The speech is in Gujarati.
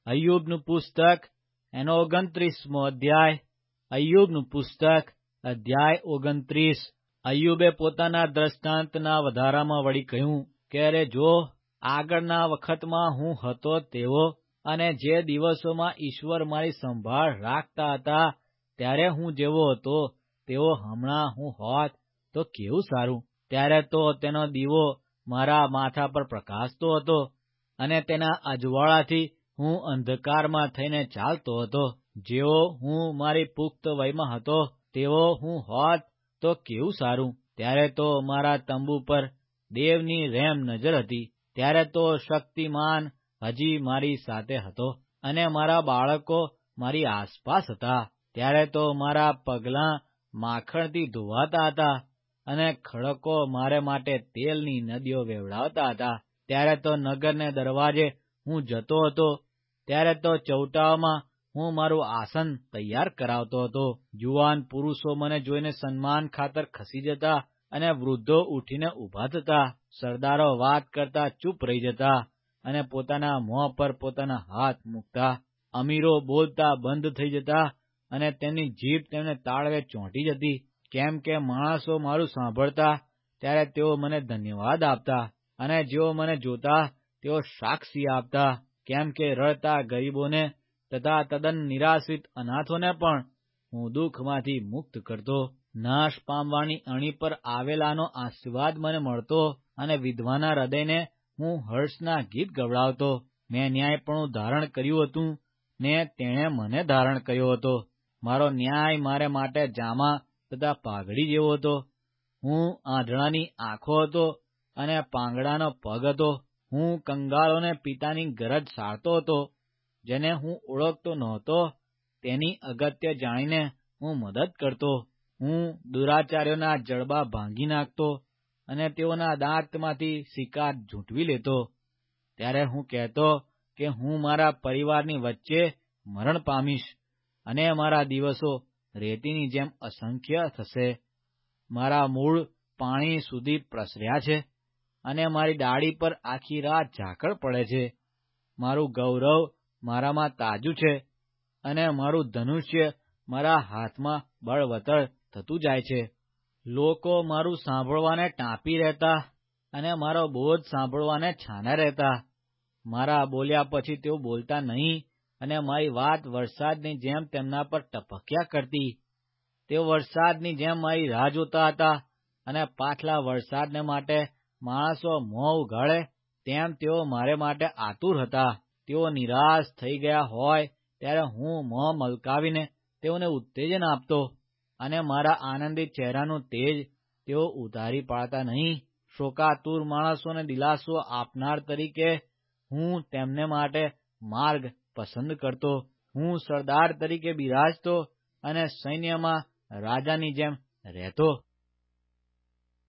અય્યુબનું પુસ્તક એનો 29મો અધ્યાય. અય્યુબનું પુસ્તક અધ્યાય 29. અય્યુબે પોતાના દ્રષ્ટાંતના વધારામાં વળી કહ્યું કે અરે જો આગળના વખતમાં હું હતો તેવો, અને જે દિવસોમાં ઈશ્વર મારી સંભાળ રાખતા હતા ત્યારે હું જેવો હતો તેવો હમણાં હું હોત તો કેવું સારું. ત્યારે તો તેનો દીવો મારા માથા પર પ્રકાશતો હતો, અને તેના અજવાળાથી હું અંધકારમાં થઈને ચાલતો હતો. જેવો હું મારી પુખ્ત વયમાં હતો તેવો હું હોત તો કેવું સારું. ત્યારે તો મારા તંબુ પર દેવની રહેમ નજર હતી. ત્યારે તો શક્તિમાન હજી મારી સાથે હતો, અને મારા બાળકો મારી આસપાસ હતા. ત્યારે તો મારા પગલાં માખણથી ધોવાતા હતા, અને ખડકો મારે માટે તેલની નદીઓ વેવડાવતા હતા. ત્યારે તો નગરને દરવાજે હું જતો હતો, ત્યારે તો ચૌટાઓમાં હું મારું આસન તૈયાર કરાવતો હતો. જુવાન પુરુષો મને જોઈને સન્માન ખાતર ખસી જતા, અને વૃદ્ધો ઉઠીને ઊભા થતા. સરદારો વાત કરતા ચૂપ રહી જતા, અને પોતાના મોં પર પોતાના હાથ મૂકતા. અમીરો બોલતા બંધ થઈ જતા, અને તેમની જીભ તેમને તાળવે ચોંટી જતી. કેમ કે માણસો મારું સાંભળતા ત્યારે તેઓ મને ધન્યવાદ આપતા, અને જેઓ મને જોતા તેઓ સાક્ષી આપતા. કેમ કે રડતા ગરીબોને તથા તદ્દન નિરાશ્રિત અનાથોને પણ હું દુઃખમાંથી મુક્ત કરતો. નાશ પામવાની અણી પર આવેલાનો આશીર્વાદ મને મળતો, અને વિધવાના હૃદયને હું હર્ષના ગીત ગવડાવતો. મેં ન્યાયપણું ધારણ કર્યું હતું, ને તેણે મને ધારણ કર્યો હતો. મારો ન્યાય મારે માટે જામા તથા પાઘડી જેવો હતો. હું આંધળાની આંખો હતો, અને પાંગડાનો પગ હતો. હું કંગાળોને પિતાની ગરજ સારતો હતો. જેને હું ઓળખતો નહોતો તેની અગત્ય જાણીને હું મદદ કરતો. હું દુરાચાર્યોના જડબા ભાંગી નાખતો, અને તેઓના દાંતમાંથી સિકાર ઝૂંટવી લેતો. ત્યારે હું કહેતો કે હું મારા પરિવારની વચ્ચે મરણ પામીશ, અને મારા દિવસો રેતીની જેમ અસંખ્ય થશે. મારા મૂળ પાણી સુધી પ્રસર્યા છે, અને મારી ડાળી પર આખી રાત ઝાકળ પડે છે. મારું ગૌરવ મારામાં તાજું છે, અને મારું ધનુષ્ય મારા હાથમાં બળવતર થતું જાય છે. લોકો મારું સાંભળવાને ટાંપી રહેતા, અને મારો બોધ સાંભળવાને છાના રહેતા. મારા બોલ્યા પછી તેઓ બોલતા નહીં, અને મારી વાત વરસાદની જેમ તેમના પર ટપક્યા કરતી. તેઓ વરસાદની જેમ મારી રાહ જોતા હતા, અને પાછલા વરસાદને માટે માણસો મોં ઉઘાડે તેમ તેઓ મારે માટે આતુર હતા. તેઓ નિરાશ થઈ ગયા હોય ત્યારે હું મોં મલકાવીને તેઓને ઉત્તેજન આપતો, અને મારા આનંદિત ચહેરાનું તેજ તેઓ ઉતારી પાડતા નહીં. શોકાતુર માણસોને દિલાસો આપનાર તરીકે હું તેમને માટે માર્ગ પસંદ કરતો. હું સરદાર તરીકે બિરાજતો, અને સૈન્યમાં રાજાની જેમ રહેતો.